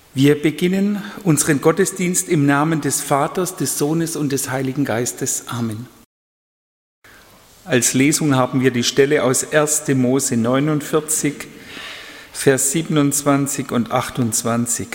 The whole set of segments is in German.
Wir beginnen unseren Gottesdienst im Namen des Vaters, des Sohnes und des Heiligen Geistes. Amen. Als Lesung haben wir die Stelle aus 1. Mose 49, Vers 27 und 28.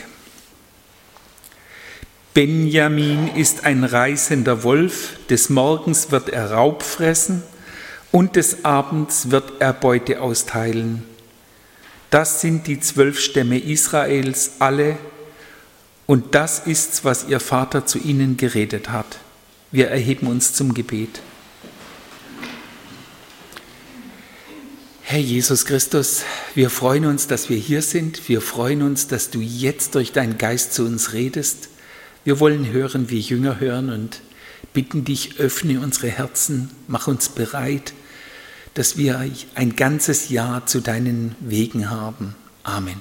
Benjamin ist ein reißender Wolf, des Morgens wird er Raub fressen und des Abends wird er Beute austeilen. Das sind die 12 Stämme Israels, alle, und das ist's, was ihr Vater zu ihnen geredet hat. Wir erheben uns zum Gebet. Herr Jesus Christus, wir freuen uns, dass wir hier sind. Wir freuen uns, dass du jetzt durch deinen Geist zu uns redest. Wir wollen hören, wie Jünger hören und bitten dich, öffne unsere Herzen, mach uns bereit, dass wir ein ganzes Jahr zu deinen Wegen haben. Amen.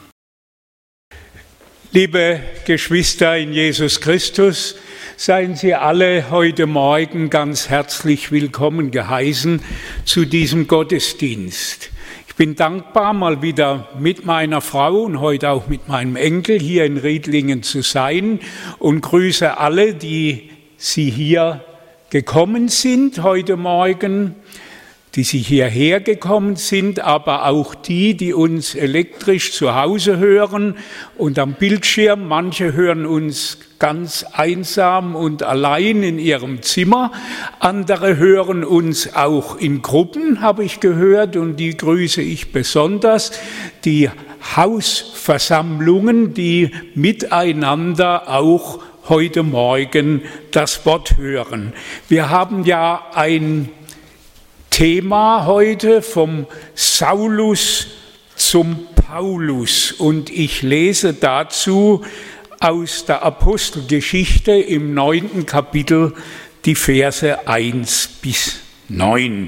Liebe Geschwister in Jesus Christus, seien Sie alle heute Morgen ganz herzlich willkommen geheißen zu diesem Gottesdienst. Ich bin dankbar, mal wieder mit meiner Frau und heute auch mit meinem Enkel hier in Riedlingen zu sein und grüße alle, die Sie hier gekommen sind heute Morgen, die Sie hierher gekommen sind, aber auch die uns elektrisch zu Hause hören und am Bildschirm. Manche hören uns ganz einsam und allein in ihrem Zimmer. Andere hören uns auch in Gruppen, habe ich gehört, und die grüße ich besonders. Die Hausversammlungen, die miteinander auch heute Morgen das Wort hören. Wir haben ja ein Thema heute vom Saulus zum Paulus, und ich lese dazu aus der Apostelgeschichte im 9. Kapitel die Verse 1 bis 9.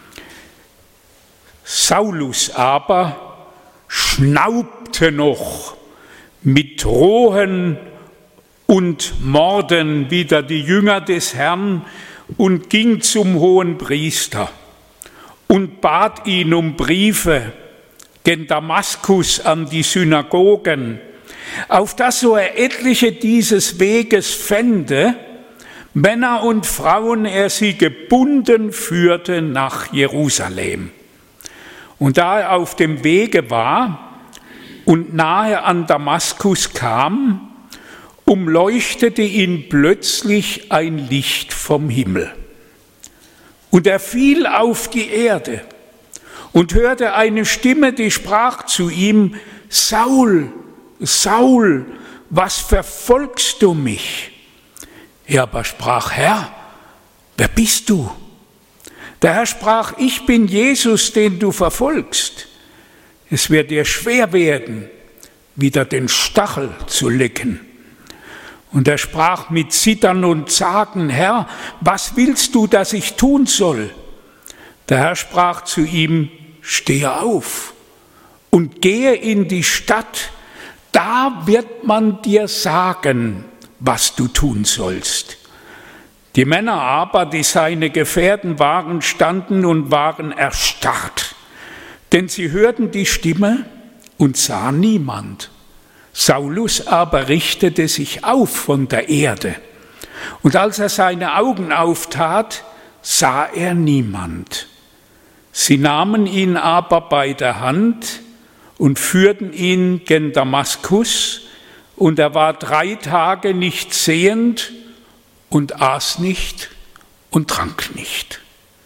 Saulus aber schnaubte noch mit Drohen und Morden wider die Jünger des Herrn und ging zum Hohenpriester und bat ihn um Briefe gen Damaskus an die Synagogen, auf dass so er etliche dieses Weges fände, Männer und Frauen, er sie gebunden führte nach Jerusalem. Und da er auf dem Wege war und nahe an Damaskus kam, umleuchtete ihn plötzlich ein Licht vom Himmel. Und er fiel auf die Erde und hörte eine Stimme, die sprach zu ihm: Saul, Saul, was verfolgst du mich? Er aber sprach: Herr, wer bist du? Der Herr sprach: Ich bin Jesus, den du verfolgst. Es wird dir schwer werden, wieder den Stachel zu lecken. Und er sprach mit Zittern und Zagen: Herr, was willst du, dass ich tun soll? Der Herr sprach zu ihm: Stehe auf und gehe in die Stadt, da wird man dir sagen, was du tun sollst. Die Männer aber, die seine Gefährten waren, standen und waren erstarrt, denn sie hörten die Stimme und sahen niemand. Saulus aber richtete sich auf von der Erde, und als er seine Augen auftat, sah er niemand. Sie nahmen ihn aber bei der Hand und führten ihn gen Damaskus, und er war 3 Tage nicht sehend und aß nicht und trank nicht.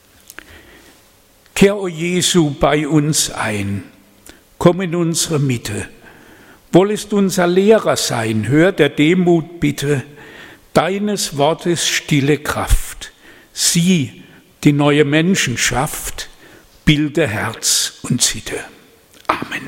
Kehr, o Jesu, bei uns ein, komm in unsere Mitte. Wollest unser Lehrer sein, hör der Demut bitte, deines Wortes stille Kraft. Sie, die neue Menschen schafft, bilde Herz und Sitte. Amen.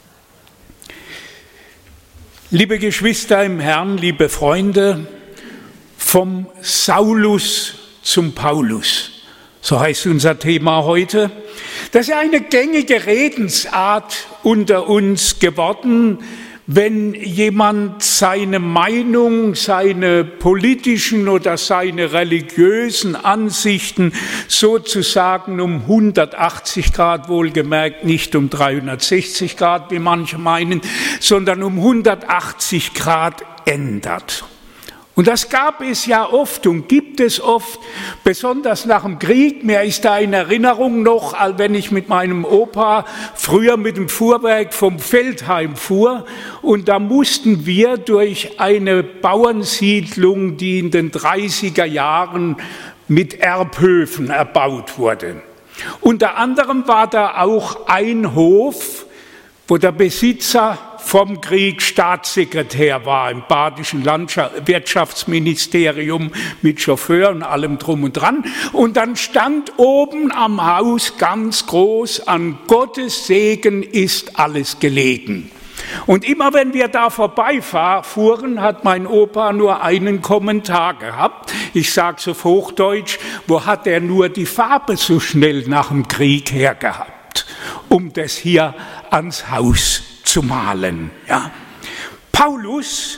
Liebe Geschwister im Herrn, liebe Freunde, vom Saulus zum Paulus, so heißt unser Thema heute. Das ist eine gängige Redensart unter uns geworden, wenn jemand seine Meinung, seine politischen oder seine religiösen Ansichten sozusagen um 180 Grad, wohlgemerkt nicht um 360 Grad, wie manche meinen, sondern um 180 Grad ändert. Und das gab es ja oft und gibt es oft, besonders nach dem Krieg. Mir ist da in Erinnerung noch, als wenn ich mit meinem Opa früher mit dem Fuhrwerk vom Feldheim fuhr. Und da mussten wir durch eine Bauernsiedlung, die in den 30er Jahren mit Erbhöfen erbaut wurde. Unter anderem war da auch ein Hof, wo der Besitzer vom Krieg Staatssekretär war im badischen Wirtschaftsministerium mit Chauffeur und allem drum und dran. Und dann stand oben am Haus ganz groß: An Gottes Segen ist alles gelegen. Und immer wenn wir da vorbeifuhren, hat mein Opa nur einen Kommentar gehabt. Ich sage es auf Hochdeutsch: Wo hat er nur die Farbe so schnell nach dem Krieg hergehabt, um das hier ans Haus zu malen. Ja. Paulus,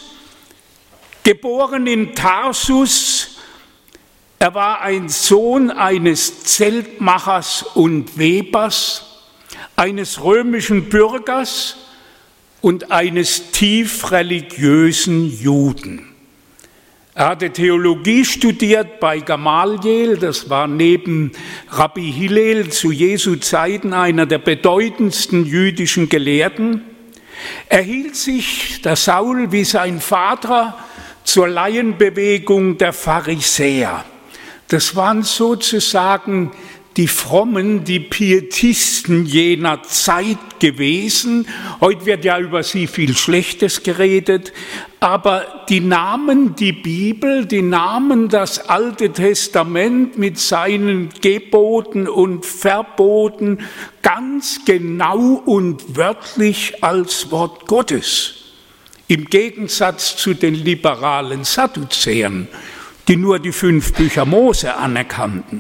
geboren in Tarsus, er war ein Sohn eines Zeltmachers und Webers, eines römischen Bürgers und eines tief religiösen Juden. Er hatte Theologie studiert bei Gamaliel, das war neben Rabbi Hillel zu Jesu Zeiten einer der bedeutendsten jüdischen Gelehrten. Er hielt sich, der Saul, wie sein Vater, zur Laienbewegung der Pharisäer. Das waren sozusagen die Frommen, die Pietisten jener Zeit gewesen. Heute wird ja über sie viel Schlechtes geredet, aber die nahmen die Bibel, die nahmen das Alte Testament mit seinen Geboten und Verboten ganz genau und wörtlich als Wort Gottes. Im Gegensatz zu den liberalen Sadduzäern, die nur die 5 Bücher Mose anerkannten.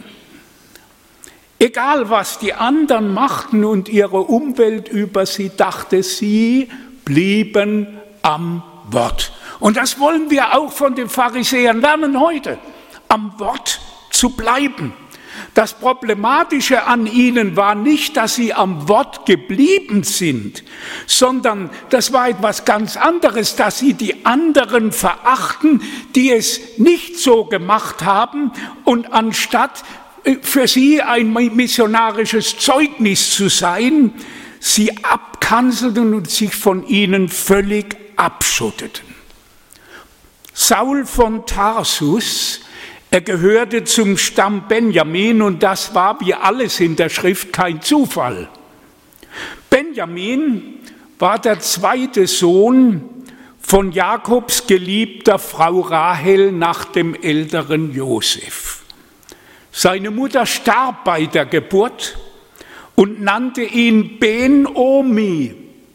Egal, was die anderen machten und ihre Umwelt über sie dachte, sie blieben am Wort. Und das wollen wir auch von den Pharisäern lernen heute, am Wort zu bleiben. Das Problematische an ihnen war nicht, dass sie am Wort geblieben sind, sondern das war etwas ganz anderes, dass sie die anderen verachten, die es nicht so gemacht haben, und anstatt für sie ein missionarisches Zeugnis zu sein, sie abkanzelten und sich von ihnen völlig abschotteten. Saul von Tarsus, er gehörte zum Stamm Benjamin, und das war wie alles in der Schrift kein Zufall. Benjamin war der zweite Sohn von Jakobs geliebter Frau Rahel nach dem älteren Josef. Seine Mutter starb bei der Geburt und nannte ihn Ben-Omi.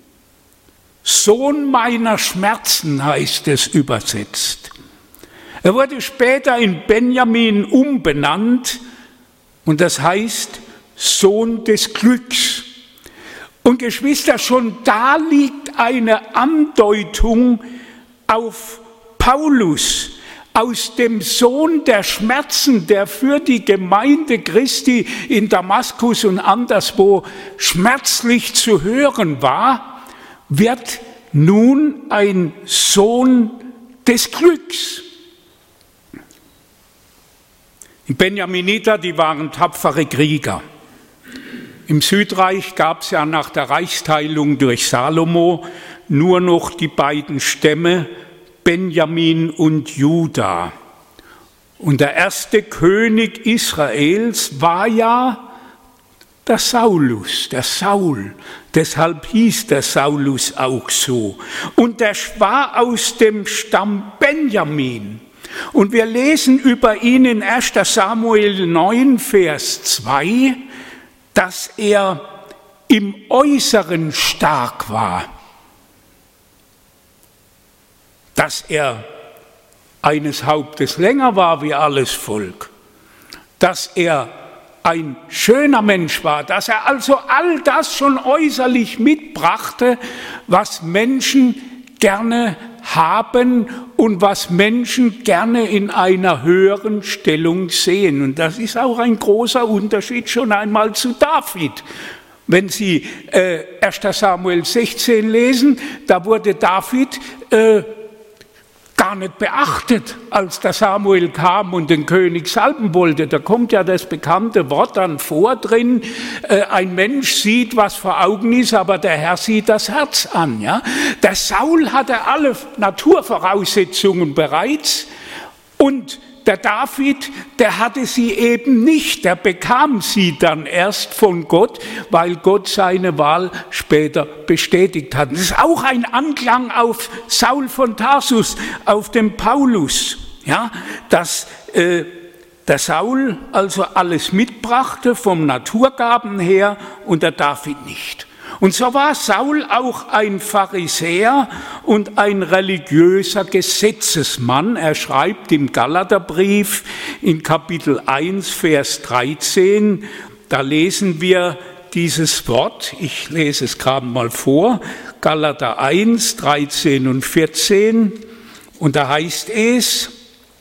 Sohn meiner Schmerzen heißt es übersetzt. Er wurde später in Benjamin umbenannt und das heißt Sohn des Glücks. Und Geschwister, schon da liegt eine Andeutung auf Paulus, aus dem Sohn der Schmerzen, der für die Gemeinde Christi in Damaskus und anderswo schmerzlich zu hören war, wird nun ein Sohn des Glücks. Die Benjaminiter, die waren tapfere Krieger. Im Südreich gab es ja nach der Reichsteilung durch Salomo nur noch die beiden Stämme Benjamin und Juda. Und der erste König Israels war ja der Saulus, der Saul. Deshalb hieß der Saulus auch so. Und der war aus dem Stamm Benjamin. Und wir lesen über ihn in 1. Samuel 9, Vers 2, dass er im Äußeren stark war, dass er eines Hauptes länger war wie alles Volk, dass er ein schöner Mensch war, dass er also all das schon äußerlich mitbrachte, was Menschen gerne haben und was Menschen gerne in einer höheren Stellung sehen. Und das ist auch ein großer Unterschied schon einmal zu David. Wenn Sie 1. Samuel 16 lesen, da wurde David gar nicht beachtet, als der Samuel kam und den König salben wollte. Da kommt ja das bekannte Wort dann vor drin, ein Mensch sieht, was vor Augen ist, aber der Herr sieht das Herz an. Ja? Der Saul hatte alle Naturvoraussetzungen bereits und der David, der hatte sie eben nicht, der bekam sie dann erst von Gott, weil Gott seine Wahl später bestätigt hat. Das ist auch ein Anklang auf Saul von Tarsus, auf den Paulus, ja, dass der Saul also alles mitbrachte vom Naturgaben her und der David nicht. Und so war Saul auch ein Pharisäer und ein religiöser Gesetzesmann. Er schreibt im Galaterbrief in Kapitel 1, Vers 13, da lesen wir dieses Wort, ich lese es gerade mal vor, Galater 1, 13 und 14, und da heißt es,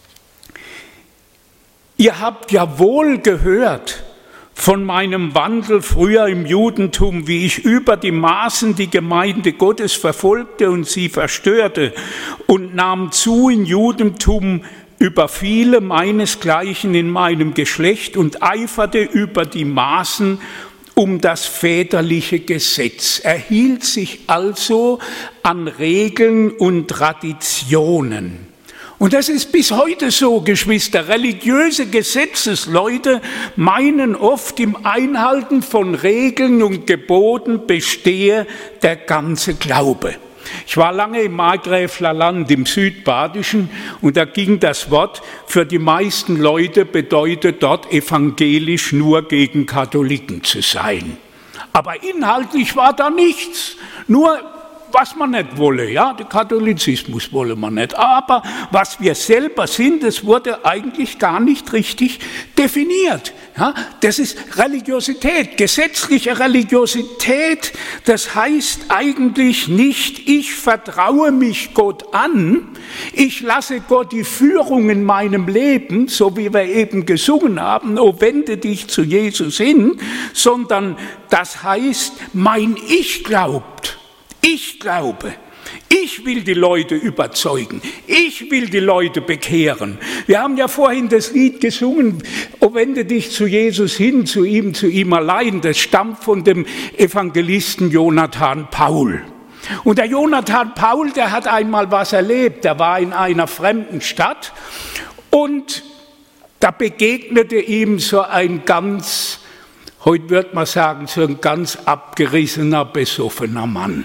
ihr habt ja wohl gehört von meinem Wandel früher im Judentum, wie ich über die Maßen die Gemeinde Gottes verfolgte und sie verstörte und nahm zu in Judentum über viele meinesgleichen in meinem Geschlecht und eiferte über die Maßen um das väterliche Gesetz. Er hielt sich also an Regeln und Traditionen. Und das ist bis heute so, Geschwister. Religiöse Gesetzesleute meinen oft, im Einhalten von Regeln und Geboten bestehe der ganze Glaube. Ich war lange im Markgräfler Land, im Südbadischen, und da ging das Wort, für die meisten Leute bedeutet dort evangelisch nur gegen Katholiken zu sein. Aber inhaltlich war da nichts, nur was man nicht wolle, ja, der Katholizismus wolle man nicht, aber was wir selber sind, das wurde eigentlich gar nicht richtig definiert. Ja, das ist Religiosität, gesetzliche Religiosität, das heißt eigentlich nicht, ich vertraue mich Gott an, ich lasse Gott die Führung in meinem Leben, so wie wir eben gesungen haben, oh wende dich zu Jesus hin, sondern das heißt, mein Ich glaubt. Ich glaube, ich will die Leute überzeugen, ich will die Leute bekehren. Wir haben ja vorhin das Lied gesungen, oh wende dich zu Jesus hin, zu ihm allein. Das stammt von dem Evangelisten Jonathan Paul. Und der Jonathan Paul, der hat einmal was erlebt, der war in einer fremden Stadt und da begegnete ihm so ein ganz, heute würde man sagen, so ein ganz abgerissener, besoffener Mann.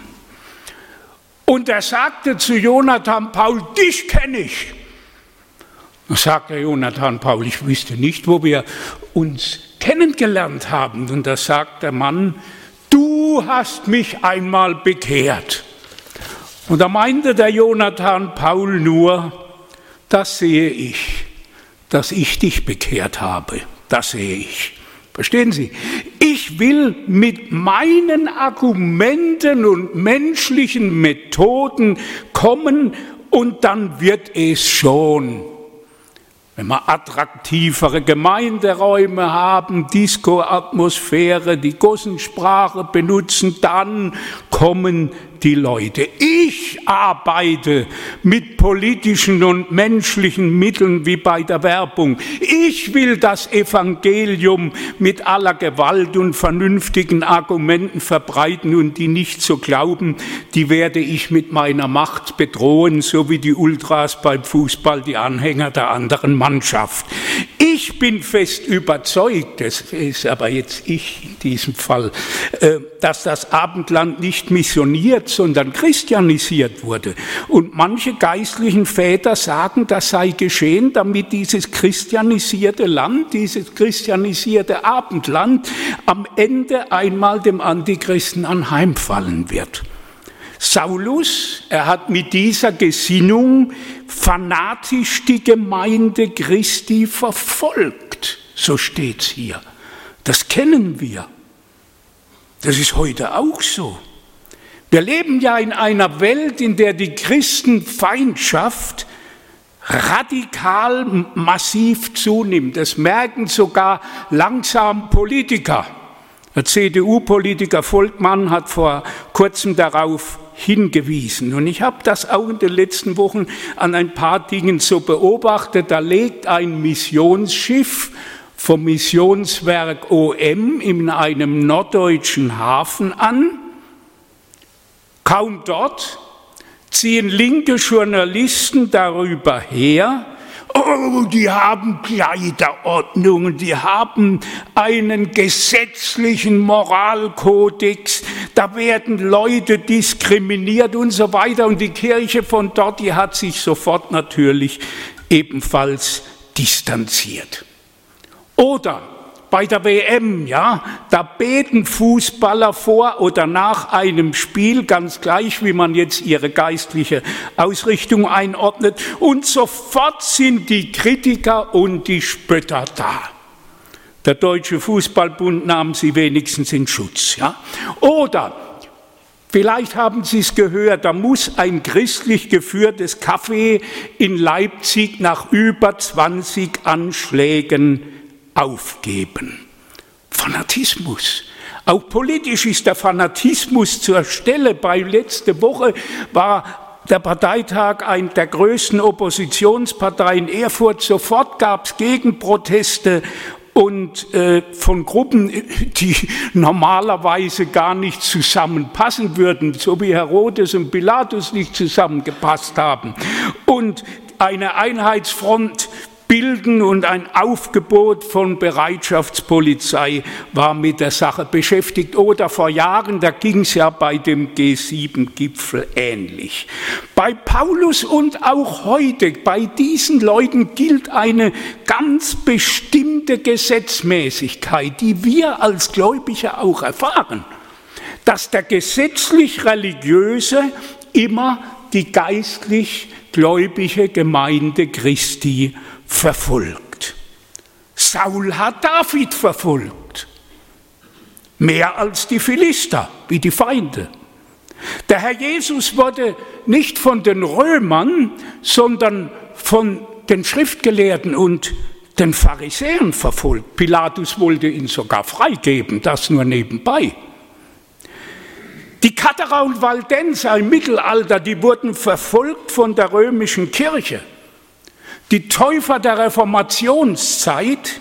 Und er sagte zu Jonathan Paul, dich kenne ich. Dann sagte Jonathan Paul, ich wüsste nicht, wo wir uns kennengelernt haben. Und da sagt der Mann, du hast mich einmal bekehrt. Und da meinte der Jonathan Paul nur, das sehe ich, dass ich dich bekehrt habe. Das sehe ich. Verstehen Sie? Ich will mit meinen Argumenten und menschlichen Methoden kommen und dann wird es schon. Wenn wir attraktivere Gemeinderäume haben, Disco-Atmosphäre, die Gossensprache benutzen, dann kommen die Leute. Ich arbeite mit politischen und menschlichen Mitteln wie bei der Werbung. Ich will das Evangelium mit aller Gewalt und vernünftigen Argumenten verbreiten und die nicht so glauben, die werde ich mit meiner Macht bedrohen, so wie die Ultras beim Fußball, die Anhänger der anderen Mannschaft. Ich bin fest überzeugt, das ist aber jetzt ich in diesem Fall, dass das Abendland nicht missioniert, sondern christianisiert wurde. Und manche geistlichen Väter sagen, das sei geschehen, damit dieses christianisierte Land, dieses christianisierte Abendland am Ende einmal dem Antichristen anheimfallen wird. Saulus, er hat mit dieser Gesinnung fanatisch die Gemeinde Christi verfolgt. So steht's hier. Das kennen wir. Das ist heute auch so. Wir leben ja in einer Welt, in der die Christenfeindschaft radikal massiv zunimmt. Das merken sogar langsam Politiker. Der CDU-Politiker Volkmann hat vor kurzem darauf hingewiesen. Und ich habe das auch in den letzten Wochen an ein paar Dingen so beobachtet. Da legt ein Missionsschiff vom Missionswerk OM in einem norddeutschen Hafen an. Kaum dort ziehen linke Journalisten darüber her, oh, die haben Kleiderordnungen, die haben einen gesetzlichen Moralkodex, da werden Leute diskriminiert und so weiter. Und die Kirche von dort, die hat sich sofort natürlich ebenfalls distanziert. Oder bei der WM, ja, da beten Fußballer vor oder nach einem Spiel, ganz gleich, wie man jetzt ihre geistliche Ausrichtung einordnet, und sofort sind die Kritiker und die Spötter da. Der Deutsche Fußballbund nahm sie wenigstens in Schutz, ja. Oder vielleicht haben Sie es gehört, da muss ein christlich geführtes Café in Leipzig nach über 20 Anschlägen aufgeben. Fanatismus. Auch politisch ist der Fanatismus zur Stelle. Letzte Woche war der Parteitag einer der größten Oppositionsparteien in Erfurt. Sofort gab es Gegenproteste und von Gruppen, die normalerweise gar nicht zusammenpassen würden, so wie Herodes und Pilatus nicht zusammengepasst haben. Und eine Einheitsfront bilden und ein Aufgebot von Bereitschaftspolizei war mit der Sache beschäftigt. Oder vor Jahren, da ging es ja bei dem G7-Gipfel ähnlich. Bei Paulus und auch heute, bei diesen Leuten gilt eine ganz bestimmte Gesetzmäßigkeit, die wir als Gläubige auch erfahren, dass der gesetzlich-religiöse immer die geistlich-gläubige Gemeinde Christi verfolgt. Saul hat David verfolgt, mehr als die Philister, wie die Feinde. Der Herr Jesus wurde nicht von den Römern, sondern von den Schriftgelehrten und den Pharisäern verfolgt. Pilatus wollte ihn sogar freigeben, das nur nebenbei. Die Katerer und Waldenser im Mittelalter, die wurden verfolgt von der römischen Kirche. Die Täufer der Reformationszeit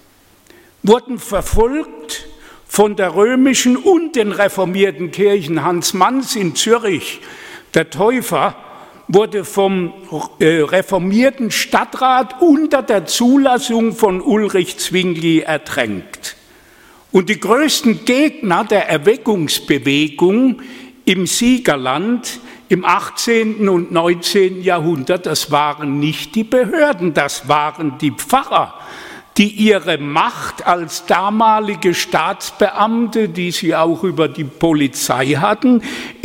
wurden verfolgt von der römischen und den reformierten Kirchen. Hans Manz in Zürich, der Täufer, wurde vom reformierten Stadtrat unter der Zulassung von Ulrich Zwingli ertränkt. Und die größten Gegner der Erweckungsbewegung im Siegerland im 18. und 19. Jahrhundert, das waren nicht die Behörden, das waren die Pfarrer, die ihre Macht als damalige Staatsbeamte, die sie auch über die Polizei hatten,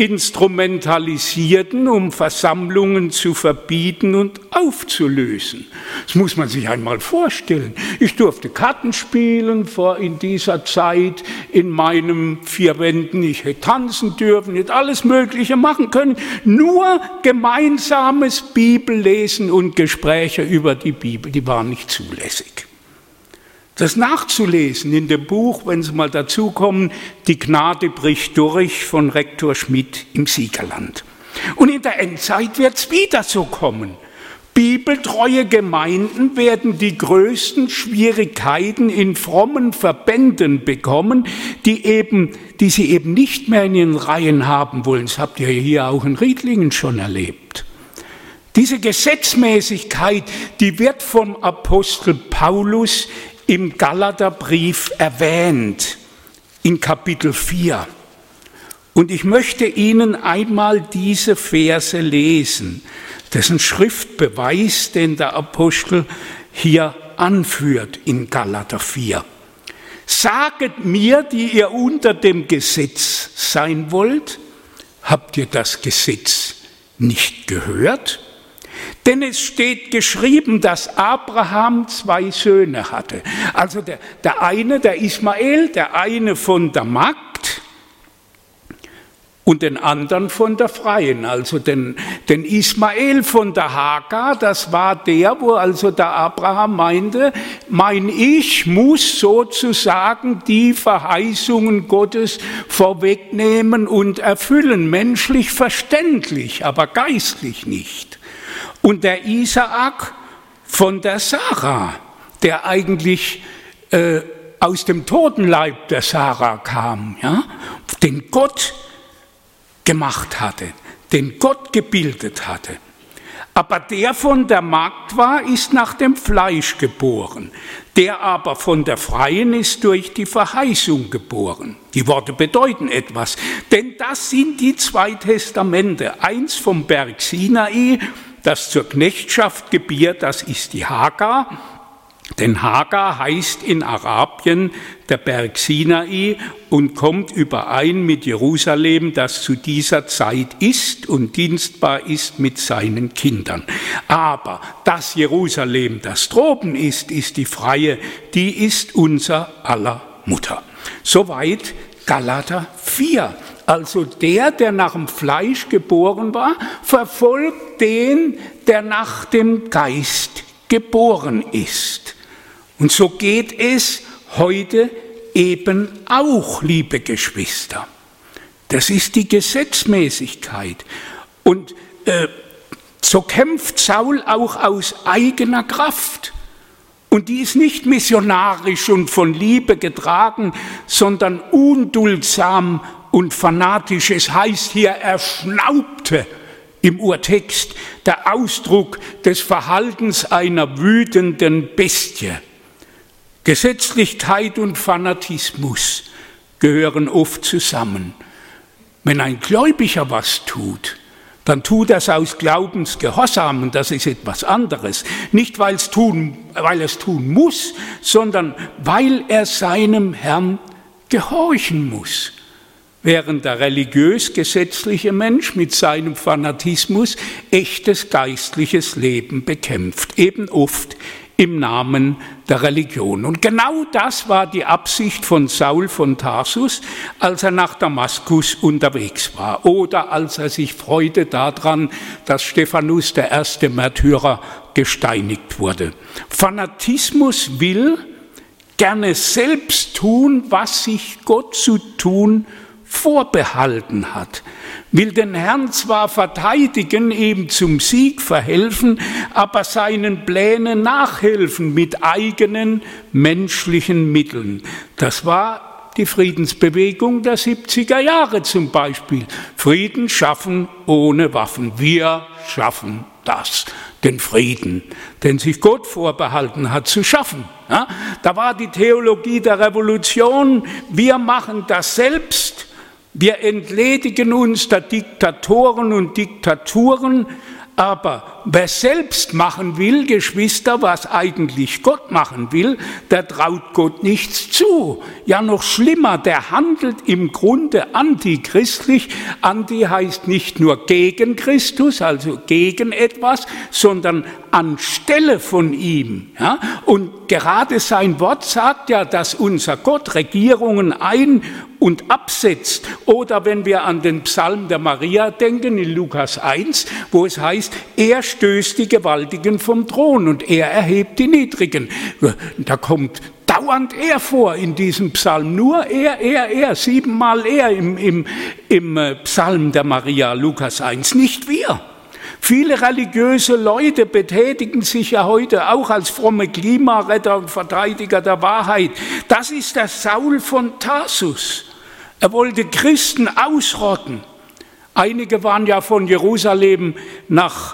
instrumentalisierten, um Versammlungen zu verbieten und aufzulösen. Das muss man sich einmal vorstellen. Ich durfte Karten spielen in dieser Zeit in meinen 4 Wänden. Ich hätte tanzen dürfen, hätte alles Mögliche machen können. Nur gemeinsames Bibellesen und Gespräche über die Bibel, die waren nicht zulässig. Das nachzulesen in dem Buch, wenn Sie mal dazukommen, Die Gnade bricht durch von Rektor Schmidt im Siegerland. Und in der Endzeit wird es wieder so kommen. Bibeltreue Gemeinden werden die größten Schwierigkeiten in frommen Verbänden bekommen, die sie eben nicht mehr in ihren Reihen haben wollen. Das habt ihr hier auch in Riedlingen schon erlebt. Diese Gesetzmäßigkeit, die wird vom Apostel Paulus im Galaterbrief erwähnt, in Kapitel 4. Und ich möchte Ihnen einmal diese Verse lesen. Das ist ein Schriftbeweis, den der Apostel hier anführt in Galater 4. Saget mir, die ihr unter dem Gesetz sein wollt, habt ihr das Gesetz nicht gehört? Denn es steht geschrieben, dass Abraham 2 Söhne hatte. Also der eine, der Ismael, der eine von der Magd und den anderen von der Freien, also den Ismael von der Hagar. Das war der, wo also der Abraham meinte, mein Ich muss sozusagen die Verheißungen Gottes vorwegnehmen und erfüllen, menschlich verständlich, aber geistlich nicht. Und der Isaak von der Sarah, der eigentlich aus dem Totenleib der Sarah kam, ja, den Gott gemacht hatte, den Gott gebildet hatte. Aber der von der Magd war, ist nach dem Fleisch geboren. Der aber von der Freien ist durch die Verheißung geboren. Die Worte bedeuten etwas, denn das sind die 2 Testamente. Eins vom Berg Sinai, das zur Knechtschaft gebiert, das ist die Hagar. Denn Hagar heißt in Arabien der Berg Sinai und kommt überein mit Jerusalem, das zu dieser Zeit ist und dienstbar ist mit seinen Kindern. Aber das Jerusalem, das droben ist die Freie, die ist unser aller Mutter. Soweit Galater 4. Also der nach dem Fleisch geboren war, verfolgt den, der nach dem Geist geboren ist. Und so geht es heute eben auch, liebe Geschwister. Das ist die Gesetzmäßigkeit. Und so kämpft Saul auch aus eigener Kraft. Und die ist nicht missionarisch und von Liebe getragen, sondern unduldsam und fanatisch. Es heißt hier, er schnaubte im Urtext, der Ausdruck des Verhaltens einer wütenden Bestie. Gesetzlichkeit und Fanatismus gehören oft zusammen. Wenn ein Gläubiger was tut, dann tut er es aus Glaubensgehorsam und das ist etwas anderes. Nicht, weil er es tun muss, sondern weil er seinem Herrn gehorchen muss. Während der religiös-gesetzliche Mensch mit seinem Fanatismus echtes geistliches Leben bekämpft, eben oft im Namen der Religion. Und genau das war die Absicht von Saul von Tarsus, als er nach Damaskus unterwegs war oder als er sich freute daran, dass Stephanus, der erste Märtyrer, gesteinigt wurde. Fanatismus will gerne selbst tun, was sich Gott zu tun vorbehalten hat, will den Herrn zwar verteidigen, ihm zum Sieg verhelfen, aber seinen Plänen nachhelfen mit eigenen menschlichen Mitteln. Das war die Friedensbewegung der 70er Jahre zum Beispiel. Frieden schaffen ohne Waffen. Wir schaffen das, den Frieden, den sich Gott vorbehalten hat zu schaffen. Ja, da war die Theologie der Revolution, wir machen das selbst. Wir entledigen uns der Diktatoren und Diktaturen, aber wer selbst machen will, Geschwister, was eigentlich Gott machen will, der traut Gott nichts zu. Ja, noch schlimmer, der handelt im Grunde antichristlich. Anti heißt nicht nur gegen Christus, also gegen etwas, sondern anstelle von ihm. Ja? Und gerade sein Wort sagt ja, dass unser Gott Regierungen ein- und absetzt. Oder wenn wir an den Psalm der Maria denken, in Lukas 1, wo es heißt, er stößt die Gewaltigen vom Thron und er erhebt die Niedrigen. Da kommt dauernd er vor in diesem Psalm, nur er, 7-mal er im Psalm der Maria, Lukas 1, nicht wir. Viele religiöse Leute betätigen sich ja heute auch als fromme Klimaretter und Verteidiger der Wahrheit. Das ist der Saul von Tarsus. Er wollte Christen ausrotten. Einige waren ja von Jerusalem nach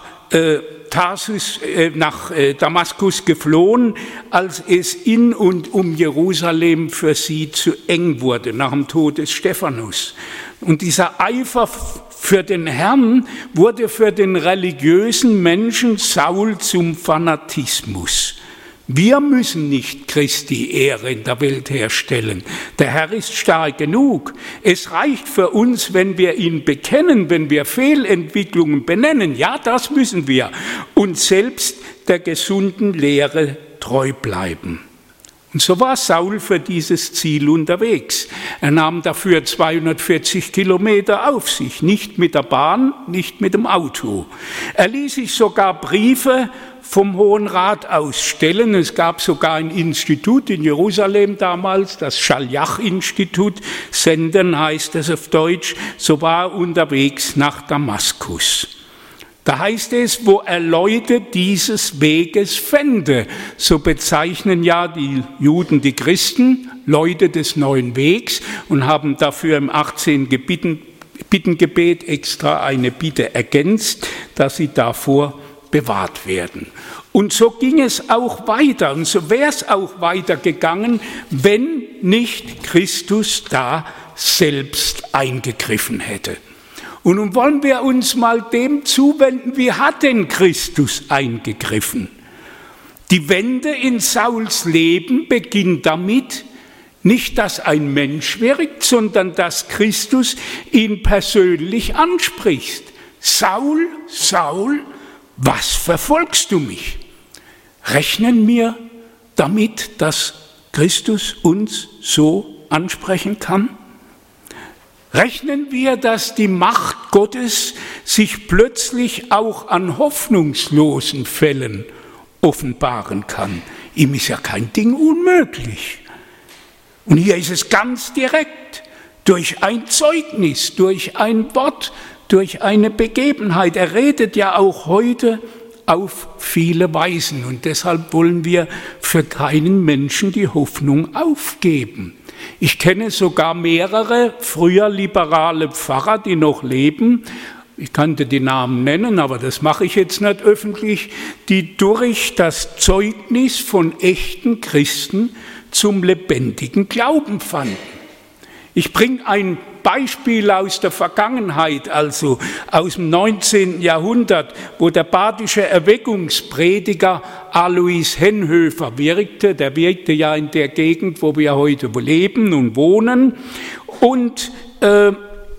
Damaskus geflohen, als es in und um Jerusalem für sie zu eng wurde, nach dem Tod des Stephanus. Und dieser Eifer für den Herrn wurde für den religiösen Menschen Saul zum Fanatismus. Wir müssen nicht Christi Ehre in der Welt herstellen. Der Herr ist stark genug. Es reicht für uns, wenn wir ihn bekennen, wenn wir Fehlentwicklungen benennen. Ja, das müssen wir. Und selbst der gesunden Lehre treu bleiben. Und so war Saul für dieses Ziel unterwegs. Er nahm dafür 240 Kilometer auf sich, nicht mit der Bahn, nicht mit dem Auto. Er ließ sich sogar Briefe vom Hohen Rat ausstellen. Es gab sogar ein Institut in Jerusalem damals, das Schaljach-Institut, senden heißt es auf Deutsch. So war er unterwegs nach Damaskus. Da heißt es, wo er Leute dieses Weges fände. So bezeichnen ja die Juden die Christen, Leute des neuen Wegs, und haben dafür im 18. Bittengebet extra eine Bitte ergänzt, dass sie davor bewahrt werden. Und so ging es auch weiter, und so wäre es auch weitergegangen, wenn nicht Christus da selbst eingegriffen hätte. Und nun wollen wir uns mal dem zuwenden, wie hat denn Christus eingegriffen? Die Wende in Sauls Leben beginnt damit, nicht, dass ein Mensch wirkt, sondern dass Christus ihn persönlich anspricht. Saul, Saul, was verfolgst du mich? Rechnen wir damit, dass Christus uns so ansprechen kann? Rechnen wir, dass die Macht Gottes sich plötzlich auch an hoffnungslosen Fällen offenbaren kann? Ihm ist ja kein Ding unmöglich. Und hier ist es ganz direkt, durch ein Zeugnis, durch ein Wort, durch eine Begebenheit. Er redet ja auch heute auf viele Weisen, und deshalb wollen wir für keinen Menschen die Hoffnung aufgeben. Ich kenne sogar mehrere früher liberale Pfarrer, die noch leben. Ich könnte die Namen nennen, aber das mache ich jetzt nicht öffentlich, die durch das Zeugnis von echten Christen zum lebendigen Glauben fanden. Ich bringe ein Beispiel aus der Vergangenheit, also aus dem 19. Jahrhundert, wo der badische Erweckungsprediger Alois Henhöfer wirkte. Der wirkte ja in der Gegend, wo wir heute leben und wohnen. Und er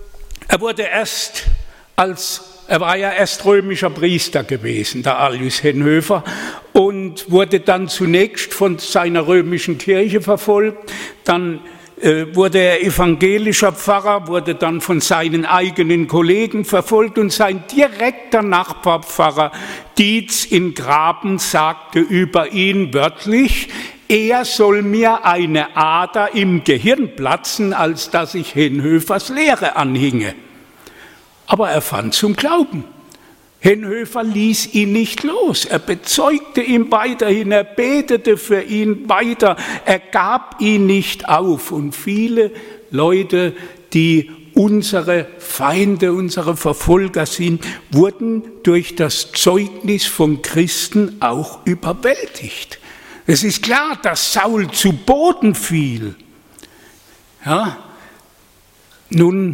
war ja erst römischer Priester gewesen, der Alois Henhöfer, und wurde dann zunächst von seiner römischen Kirche verfolgt, dann wurde er evangelischer Pfarrer, wurde dann von seinen eigenen Kollegen verfolgt, und sein direkter Nachbarpfarrer Dietz in Graben sagte über ihn wörtlich: Er soll mir eine Ader im Gehirn platzen, als dass ich Henhöfers Lehre anhinge. Aber er fand zum Glauben. Henhöfer ließ ihn nicht los, er bezeugte ihm weiterhin, er betete für ihn weiter, er gab ihn nicht auf. Und viele Leute, die unsere Feinde, unsere Verfolger sind, wurden durch das Zeugnis von Christen auch überwältigt. Es ist klar, dass Saul zu Boden fiel. Ja, nun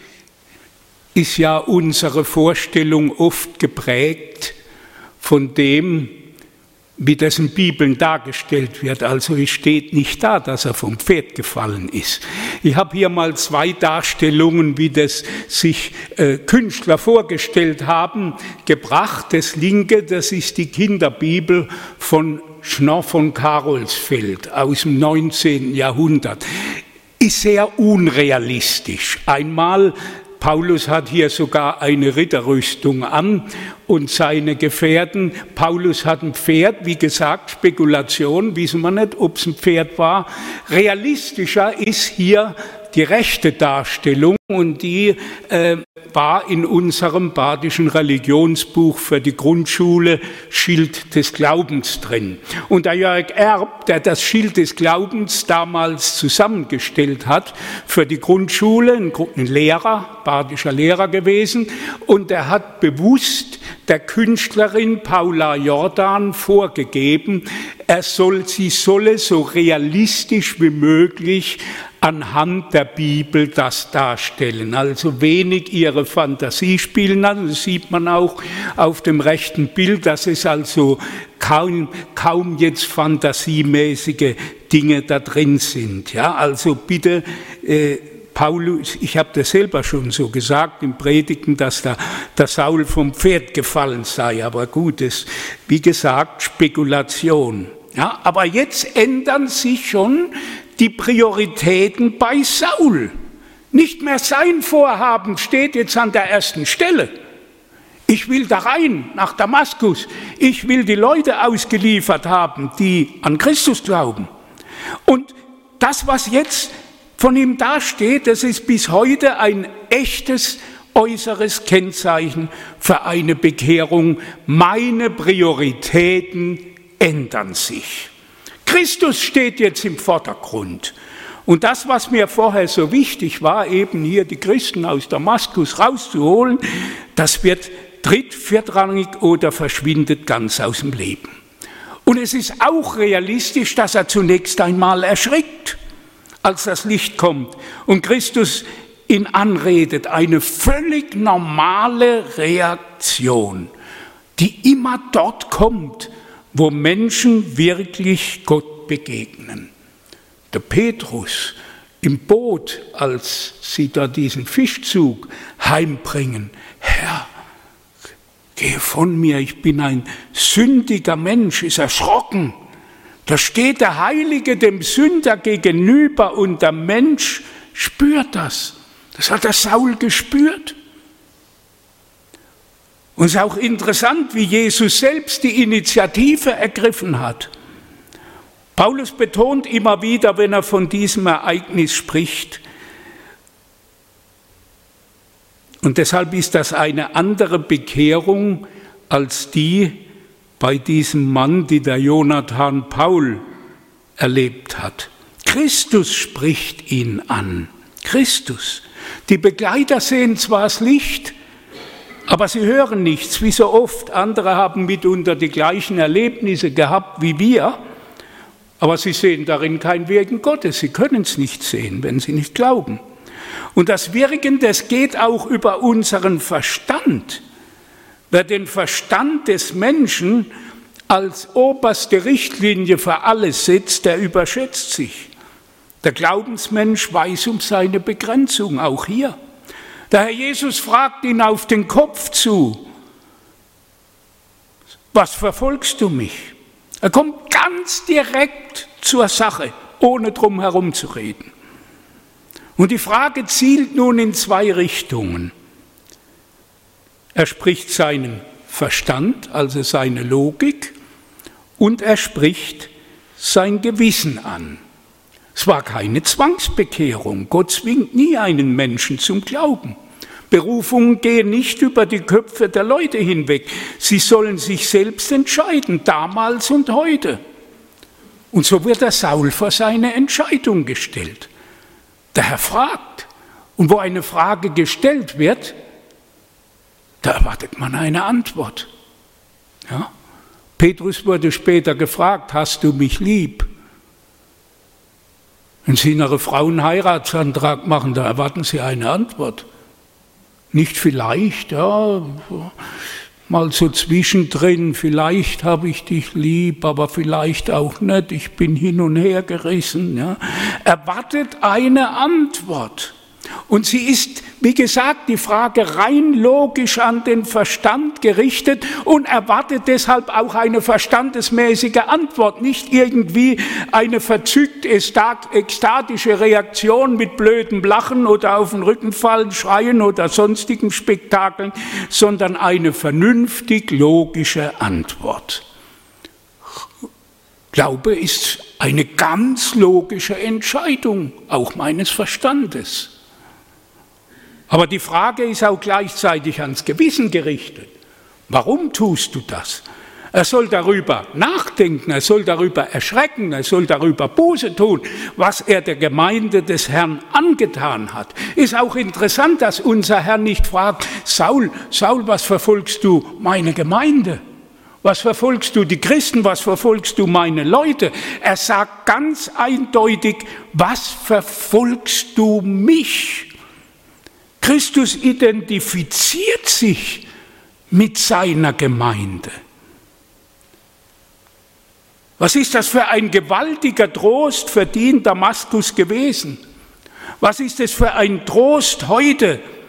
ist ja unsere Vorstellung oft geprägt von dem, wie das in Bibeln dargestellt wird. Also es steht nicht da, dass er vom Pferd gefallen ist. Ich habe hier mal 2 Darstellungen, wie das sich Künstler vorgestellt haben, gebracht. Das linke, das ist die Kinderbibel von Schnorr von Carolsfeld aus dem 19. Jahrhundert. Ist sehr unrealistisch. Einmal Paulus hat hier sogar eine Ritterrüstung an und seine Gefährten. Paulus hat ein Pferd, wie gesagt, Spekulation, wissen wir nicht, ob es ein Pferd war. Realistischer ist hier die rechte Darstellung, und die war in unserem badischen Religionsbuch für die Grundschule Schild des Glaubens drin. Und der Jörg Erb, der das Schild des Glaubens damals zusammengestellt hat für die Grundschule, ein Lehrer, badischer Lehrer gewesen, und er hat bewusst der Künstlerin Paula Jordan vorgegeben, sie solle so realistisch wie möglich anhand der Bibel das darstellen. Also wenig ihre Fantasie spielen. Also das sieht man auch auf dem rechten Bild, dass es also kaum jetzt fantasiemäßige Dinge da drin sind. Ja, also bitte, Paulus, ich habe das selber schon so gesagt im Predigen, dass der Saul vom Pferd gefallen sei. Aber gut, wie gesagt, Spekulation. Ja, aber jetzt ändern sich schon die Prioritäten bei Saul. Nicht mehr sein Vorhaben steht jetzt an der ersten Stelle. Ich will da rein, nach Damaskus. Ich will die Leute ausgeliefert haben, die an Christus glauben. Und das, was jetzt von ihm dasteht, das ist bis heute ein echtes äußeres Kennzeichen für eine Bekehrung. Meine Prioritäten ändern sich. Christus steht jetzt im Vordergrund. Und das, was mir vorher so wichtig war, eben hier die Christen aus Damaskus rauszuholen, das wird viertrangig oder verschwindet ganz aus dem Leben. Und es ist auch realistisch, dass er zunächst einmal erschrickt, als das Licht kommt und Christus ihn anredet. Eine völlig normale Reaktion, die immer dort kommt, wo Menschen wirklich Gott begegnen. Der Petrus im Boot, als sie da diesen Fischzug heimbringen. Herr, gehe von mir, ich bin ein sündiger Mensch, ist erschrocken. Da steht der Heilige dem Sünder gegenüber und der Mensch spürt das. Das hat der Saul gespürt. Und es ist auch interessant, wie Jesus selbst die Initiative ergriffen hat. Paulus betont immer wieder, wenn er von diesem Ereignis spricht, und deshalb ist das eine andere Bekehrung als die bei diesem Mann, die der Jonathan Paul erlebt hat. Christus spricht ihn an. Christus. Die Begleiter sehen zwar das Licht, aber sie hören nichts, wie so oft. Andere haben mitunter die gleichen Erlebnisse gehabt wie wir, aber sie sehen darin kein Wirken Gottes. Sie können es nicht sehen, wenn sie nicht glauben. Und das Wirken, das geht auch über unseren Verstand. Wer den Verstand des Menschen als oberste Richtlinie für alles setzt, der überschätzt sich. Der Glaubensmensch weiß um seine Begrenzung, auch hier. Der Herr Jesus fragt ihn auf den Kopf zu: Was verfolgst du mich? Er kommt ganz direkt zur Sache, ohne drum herum zu reden. Und die Frage zielt nun in zwei Richtungen. Er spricht seinen Verstand, also seine Logik, und er spricht sein Gewissen an. Es war keine Zwangsbekehrung. Gott zwingt nie einen Menschen zum Glauben. Berufungen gehen nicht über die Köpfe der Leute hinweg. Sie sollen sich selbst entscheiden, damals und heute. Und so wird der Saul vor seine Entscheidung gestellt. Der Herr fragt. Und wo eine Frage gestellt wird, da erwartet man eine Antwort. Ja? Petrus wurde später gefragt: Hast du mich lieb? Wenn Sie einen Frauenheiratsantrag machen, da erwarten Sie eine Antwort. Nicht vielleicht, ja, mal so zwischendrin, vielleicht habe ich dich lieb, aber vielleicht auch nicht, ich bin hin und her gerissen. Ja. Erwartet eine Antwort. Und sie ist, wie gesagt, die Frage rein logisch an den Verstand gerichtet und erwartet deshalb auch eine verstandesmäßige Antwort, nicht irgendwie eine verzückt ekstatische Reaktion mit blödem Lachen oder auf den Rücken fallen, schreien oder sonstigen Spektakeln, sondern eine vernünftig logische Antwort. Glaube ist eine ganz logische Entscheidung, auch meines Verstandes. Aber die Frage ist auch gleichzeitig ans Gewissen gerichtet. Warum tust du das? Er soll darüber nachdenken, er soll darüber erschrecken, er soll darüber Buße tun, was er der Gemeinde des Herrn angetan hat. Ist auch interessant, dass unser Herr nicht fragt: Saul, was verfolgst du meine Gemeinde? Was verfolgst du die Christen? Was verfolgst du meine Leute? Er sagt ganz eindeutig: Was verfolgst du mich? Christus identifiziert sich mit seiner Gemeinde. Was ist das für ein gewaltiger Trost für die in Damaskus gewesen? Was ist es für ein Trost heute,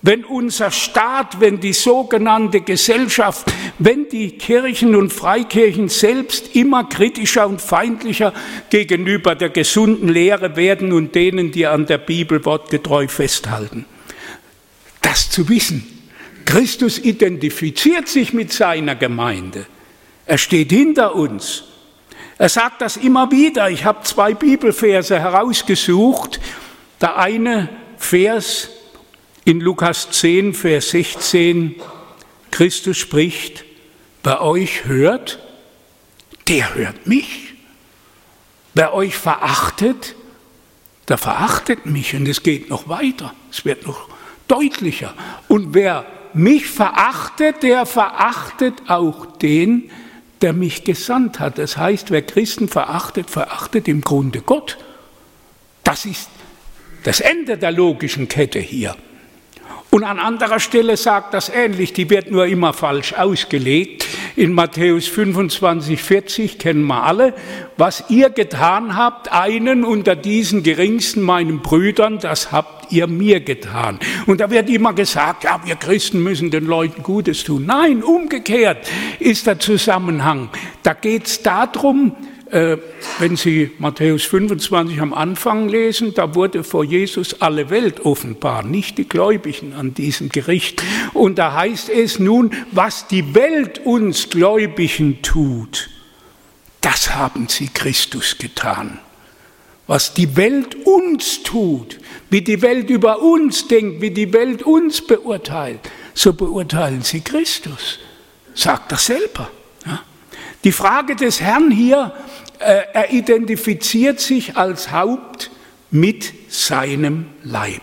wenn unser Staat, wenn die sogenannte Gesellschaft, wenn die Kirchen und Freikirchen selbst immer kritischer und feindlicher gegenüber der gesunden Lehre werden und denen, die an der Bibel wortgetreu festhalten. Das zu wissen. Christus identifiziert sich mit seiner Gemeinde. Er steht hinter uns. Er sagt das immer wieder. Ich habe 2 Bibelverse herausgesucht. Der eine Vers in Lukas 10, Vers 16. Christus spricht, wer euch hört, der hört mich. Wer euch verachtet, der verachtet mich. Und es geht noch weiter. Es wird noch deutlicher. Und wer mich verachtet, der verachtet auch den, der mich gesandt hat. Das heißt, wer Christen verachtet, verachtet im Grunde Gott. Das ist das Ende der logischen Kette hier. Und an anderer Stelle sagt das ähnlich, die wird nur immer falsch ausgelegt. In Matthäus 25, 40 kennen wir alle, was ihr getan habt, einen unter diesen geringsten meinen Brüdern, das habt ihr mir getan. Und da wird immer gesagt, ja, wir Christen müssen den Leuten Gutes tun. Nein, umgekehrt ist der Zusammenhang. Da geht es darum, wenn Sie Matthäus 25 am Anfang lesen, da wurde vor Jesus alle Welt offenbar, nicht die Gläubigen an diesem Gericht. Und da heißt es nun, was die Welt uns Gläubigen tut, das haben sie Christus getan. Was die Welt uns tut, wie die Welt über uns denkt, wie die Welt uns beurteilt, so beurteilen sie Christus, sagt er selber. Ja? Die Frage des Herrn hier, er identifiziert sich als Haupt mit seinem Leib.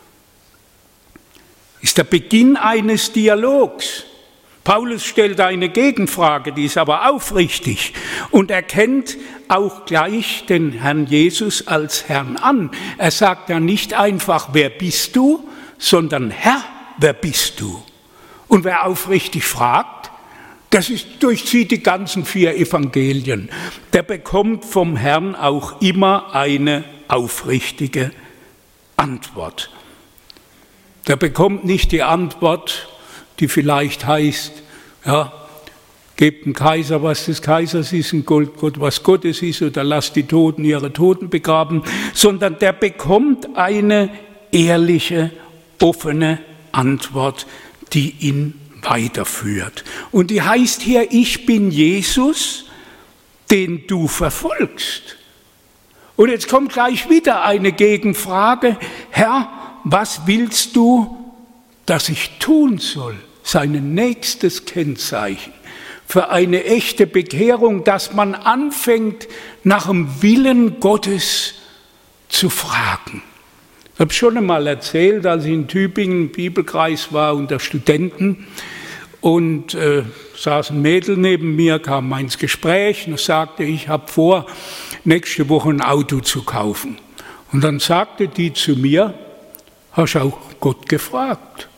Ist der Beginn eines Dialogs. Paulus stellt eine Gegenfrage, die ist aber aufrichtig und erkennt auch gleich den Herrn Jesus als Herrn an. Er sagt ja nicht einfach, wer bist du, sondern Herr, wer bist du? Und wer aufrichtig fragt, das durchzieht die ganzen 4 Evangelien. Der bekommt vom Herrn auch immer eine aufrichtige Antwort. Der bekommt nicht die Antwort, die vielleicht heißt, ja, gebt dem Kaiser, was des Kaisers ist, und Gott, was Gottes ist, oder lasst die Toten ihre Toten begraben, sondern der bekommt eine ehrliche, offene Antwort, die ihn weiterführt. Und die heißt hier, ich bin Jesus, den du verfolgst. Und jetzt kommt gleich wieder eine Gegenfrage, Herr, was willst du, dass ich tun soll? Sein nächstes Kennzeichen für eine echte Bekehrung, dass man anfängt, nach dem Willen Gottes zu fragen. Ich habe schon einmal erzählt, als ich in Tübingen im Bibelkreis war unter Studenten und saß ein Mädel neben mir, kam mal ins Gespräch und sagte, ich habe vor, nächste Woche ein Auto zu kaufen. Und dann sagte die zu mir, hast du auch Gott gefragt?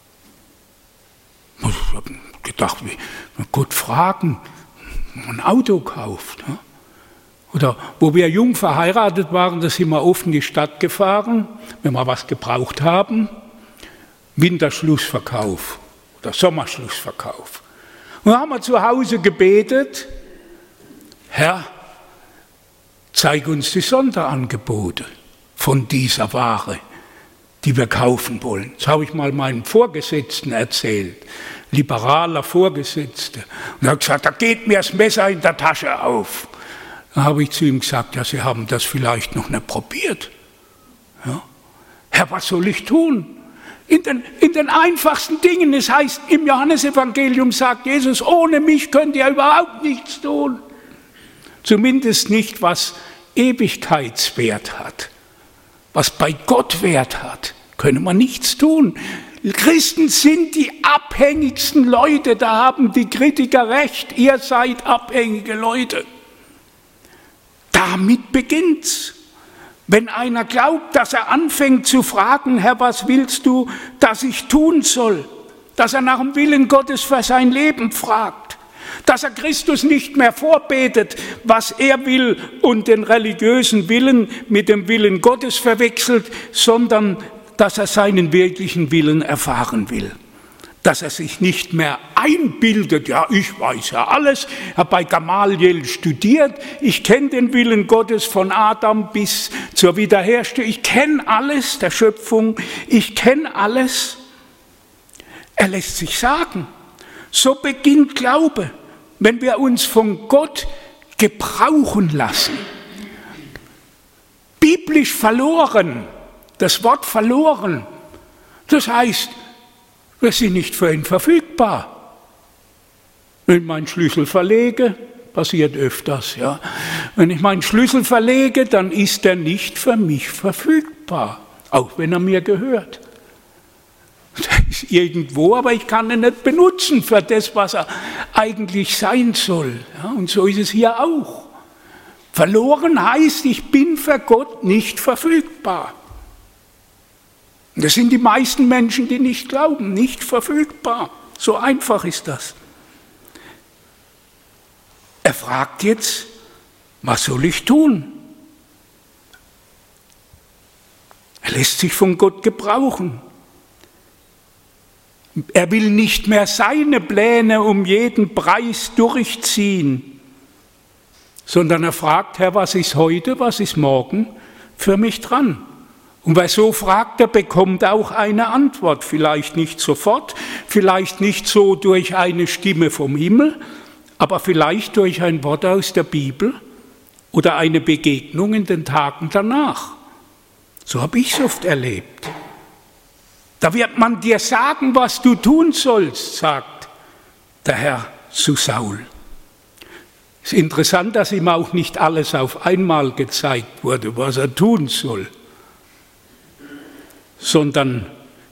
Ich habe gedacht, wie Gott fragen, wenn man ein Auto kauft. Ne? Oder wo wir jung verheiratet waren, da sind wir oft in die Stadt gefahren, wenn wir was gebraucht haben, Winterschlussverkauf oder Sommerschlussverkauf. Und dann haben wir zu Hause gebetet, Herr, zeig uns die Sonderangebote von dieser Ware, die wir kaufen wollen. Das habe ich mal meinem Vorgesetzten erzählt, liberaler Vorgesetzter. Und er hat gesagt, da geht mir das Messer in der Tasche auf. Dann habe ich zu ihm gesagt, ja, Sie haben das vielleicht noch nicht probiert. Ja. Herr, was soll ich tun? In den einfachsten Dingen, es heißt, im Johannesevangelium sagt Jesus, ohne mich könnt ihr überhaupt nichts tun. Zumindest nicht, was Ewigkeitswert hat. Was bei Gott Wert hat, können wir nichts tun. Christen sind die abhängigsten Leute, da haben die Kritiker recht, ihr seid abhängige Leute. Damit beginnt's. Wenn einer glaubt, dass er anfängt zu fragen, Herr, was willst du, dass ich tun soll? Dass er nach dem Willen Gottes für sein Leben fragt. Dass er Christus nicht mehr vorbetet, was er will und den religiösen Willen mit dem Willen Gottes verwechselt, sondern dass er seinen wirklichen Willen erfahren will. Dass er sich nicht mehr einbildet, ja, ich weiß ja alles, ich habe bei Gamaliel studiert, ich kenne den Willen Gottes von Adam bis zur Wiederherstellung, ich kenne alles der Schöpfung, ich kenne alles. Er lässt sich sagen, so beginnt Glaube, wenn wir uns von Gott gebrauchen lassen. Biblisch verloren, das Wort verloren, das heißt, wir sind nicht für ihn verfügbar. Wenn ich meinen Schlüssel verlege, passiert öfters, ja. Wenn ich meinen Schlüssel verlege, dann ist er nicht für mich verfügbar, auch wenn er mir gehört. Der ist irgendwo, aber ich kann ihn nicht benutzen für das, was er eigentlich sein soll. Ja, und so ist es hier auch. Verloren heißt, ich bin für Gott nicht verfügbar. Und das sind die meisten Menschen, die nicht glauben, nicht verfügbar. So einfach ist das. Er fragt jetzt, was soll ich tun? Er lässt sich von Gott gebrauchen. Er will nicht mehr seine Pläne um jeden Preis durchziehen, sondern er fragt, Herr, was ist heute, was ist morgen für mich dran? Und wer so fragt, der bekommt auch eine Antwort. Vielleicht nicht sofort, vielleicht nicht so durch eine Stimme vom Himmel, aber vielleicht durch ein Wort aus der Bibel oder eine Begegnung in den Tagen danach. So habe ich es oft erlebt. Da wird man dir sagen, was du tun sollst, sagt der Herr zu Saul. Es ist interessant, dass ihm auch nicht alles auf einmal gezeigt wurde, was er tun soll, sondern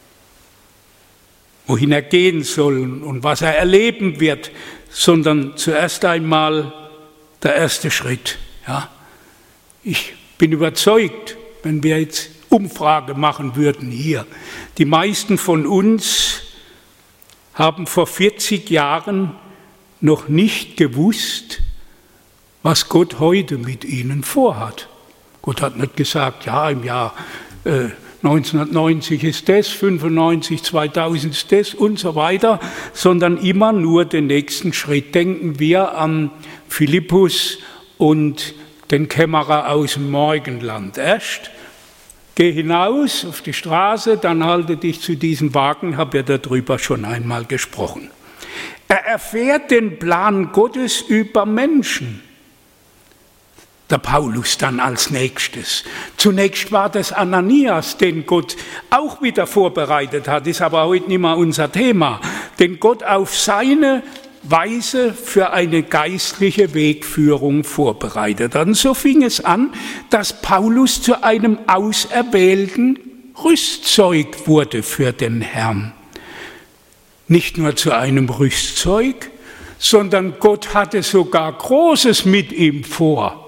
wohin er gehen soll und was er erleben wird, sondern zuerst einmal der erste Schritt. Ja. Ich bin überzeugt, wenn wir jetzt Umfrage machen würden hier, die meisten von uns haben vor 40 Jahren noch nicht gewusst, was Gott heute mit ihnen vorhat. Gott hat nicht gesagt, ja, im Jahr 1990 ist das, 95, 2000 ist das und so weiter, sondern immer nur den nächsten Schritt. Denken wir an Philippus und den Kämmerer aus dem Morgenland. Erst geh hinaus auf die Straße, dann halte dich zu diesem Wagen, habe ja darüber schon einmal gesprochen. Er erfährt den Plan Gottes über Menschen. Der Paulus dann als nächstes. Zunächst war das Ananias, den Gott auch wieder vorbereitet hat, ist aber heute nicht mehr unser Thema, den Gott auf seine Weise für eine geistliche Wegführung vorbereitet hat. Und so fing es an, dass Paulus zu einem auserwählten Rüstzeug wurde für den Herrn. Nicht nur zu einem Rüstzeug, sondern Gott hatte sogar Großes mit ihm vor.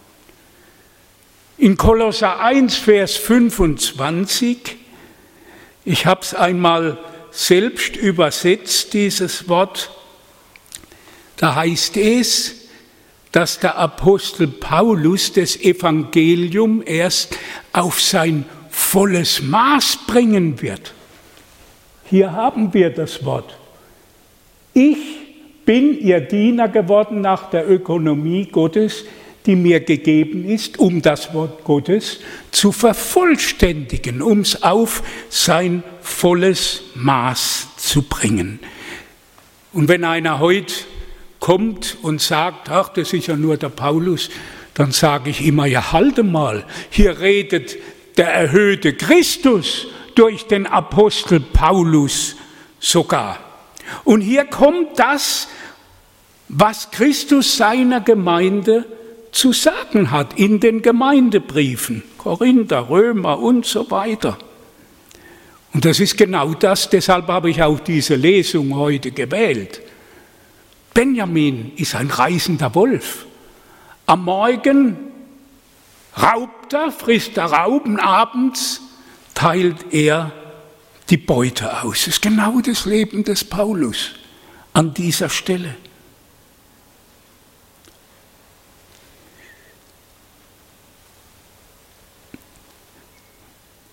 In Kolosser 1, Vers 25, ich habe es einmal selbst übersetzt, dieses Wort, da heißt es, dass der Apostel Paulus das Evangelium erst auf sein volles Maß bringen wird. Hier haben wir das Wort. Ich bin ihr Diener geworden nach der Ökonomie Gottes, die mir gegeben ist, um das Wort Gottes zu vervollständigen, um es auf sein volles Maß zu bringen. Und wenn einer heute kommt und sagt, ach, das ist ja nur der Paulus, dann sage ich immer, ja, halte mal, hier redet der erhöhte Christus durch den Apostel Paulus sogar. Und hier kommt das, was Christus seiner Gemeinde zu sagen hat in den Gemeindebriefen, Korinther, Römer und so weiter. Und das ist genau das, deshalb habe ich auch diese Lesung heute gewählt. Benjamin ist ein reißender Wolf. Am Morgen raubt er, frisst er Rauben, abends teilt er die Beute aus. Das ist genau das Leben des Paulus an dieser Stelle.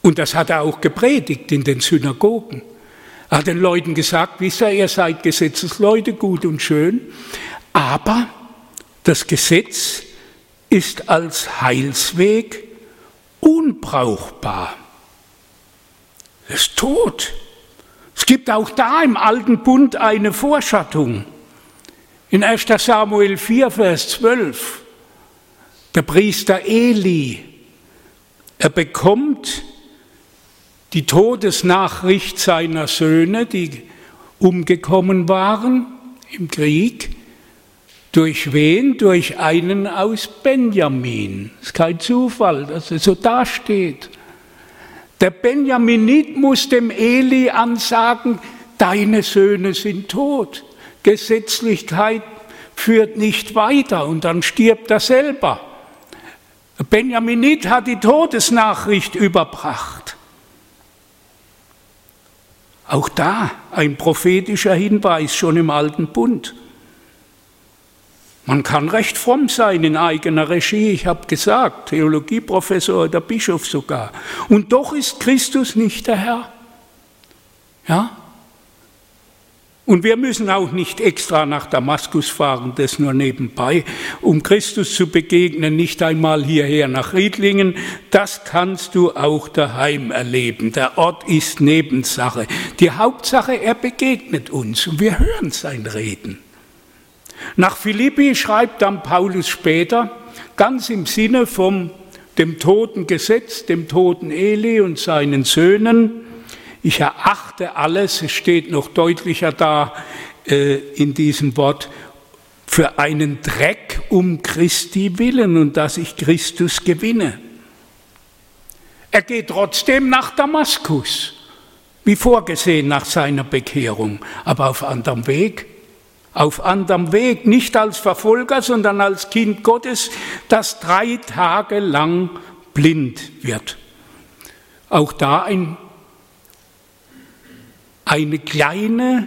Und das hat er auch gepredigt in den Synagogen. Er hat den Leuten gesagt, wisst ihr seid Gesetzesleute, gut und schön, aber das Gesetz ist als Heilsweg unbrauchbar. Es ist tot. Es gibt auch da im Alten Bund eine Vorschattung. In 1. Samuel 4, Vers 12, der Priester Eli, er bekommt die Todesnachricht seiner Söhne, die umgekommen waren im Krieg. Durch wen? Durch einen aus Benjamin. Das ist kein Zufall, dass es so dasteht. Der Benjaminit muss dem Eli ansagen, deine Söhne sind tot. Gesetzlichkeit führt nicht weiter und dann stirbt er selber. Der Benjaminit hat die Todesnachricht überbracht. Auch da ein prophetischer Hinweis schon im Alten Bund. Man kann recht fromm sein in eigener Regie, ich habe gesagt, Theologieprofessor oder Bischof sogar. Und doch ist Christus nicht der Herr. Ja? Und wir müssen auch nicht extra nach Damaskus fahren, das nur nebenbei, um Christus zu begegnen, nicht einmal hierher nach Riedlingen. Das kannst du auch daheim erleben. Der Ort ist Nebensache. Die Hauptsache, er begegnet uns und wir hören sein Reden. Nach Philippi schreibt dann Paulus später, ganz im Sinne von dem toten Gesetz, dem toten Eli und seinen Söhnen, ich erachte alles, es steht noch deutlicher da in diesem Wort, für einen Dreck um Christi willen und dass ich Christus gewinne. Er geht trotzdem nach Damaskus, wie vorgesehen nach seiner Bekehrung, aber auf anderem Weg. Auf anderem Weg, nicht als Verfolger, sondern als Kind Gottes, das 3 Tage lang blind wird. Auch da eine kleine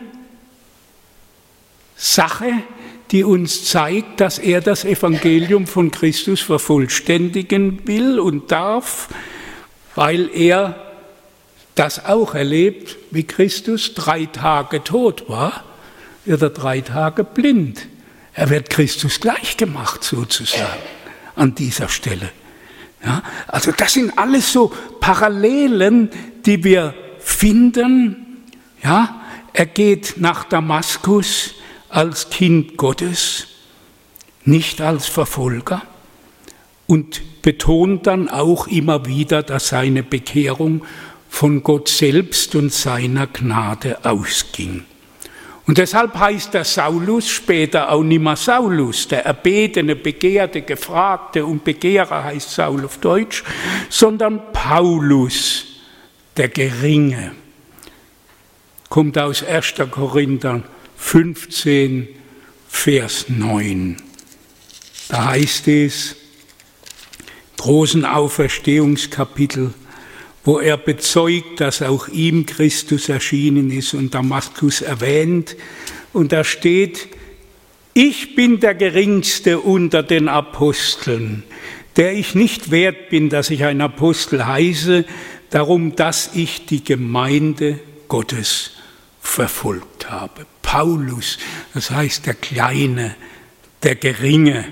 Sache, die uns zeigt, dass er das Evangelium von Christus vervollständigen will und darf, weil er das auch erlebt, wie Christus 3 Tage tot war, wird er 3 Tage blind. Er wird Christus gleichgemacht sozusagen an dieser Stelle. Ja, also das sind alles so Parallelen, die wir finden. Ja, er geht nach Damaskus als Kind Gottes, nicht als Verfolger und betont dann auch immer wieder, dass seine Bekehrung von Gott selbst und seiner Gnade ausging. Und deshalb heißt der Saulus später auch nicht mehr Saulus, der Erbetene, Begehrte, Gefragte und Begehrer heißt Saul auf Deutsch, sondern Paulus, der Geringe. Kommt aus 1. Korinther 15, Vers 9. Da heißt es, großen Auferstehungskapitel, wo er bezeugt, dass auch ihm Christus erschienen ist und Damaskus erwähnt. Und da steht, ich bin der Geringste unter den Aposteln, der ich nicht wert bin, dass ich ein Apostel heiße, darum, dass ich die Gemeinde Gottes verfolgt habe. Paulus, das heißt der Kleine, der Geringe.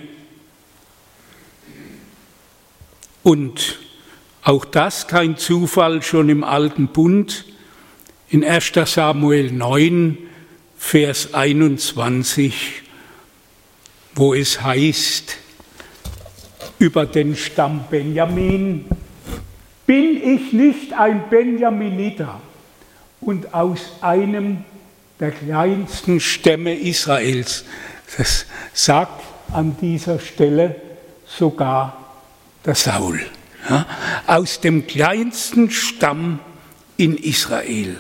Und auch das kein Zufall, schon im Alten Bund, in 1. Samuel 9, Vers 21, wo es heißt, über den Stamm Benjamin, bin ich nicht ein Benjaminiter und aus einem der kleinsten Stämme Israels. Das sagt an dieser Stelle sogar der Saul. Ja, aus dem kleinsten Stamm in Israel.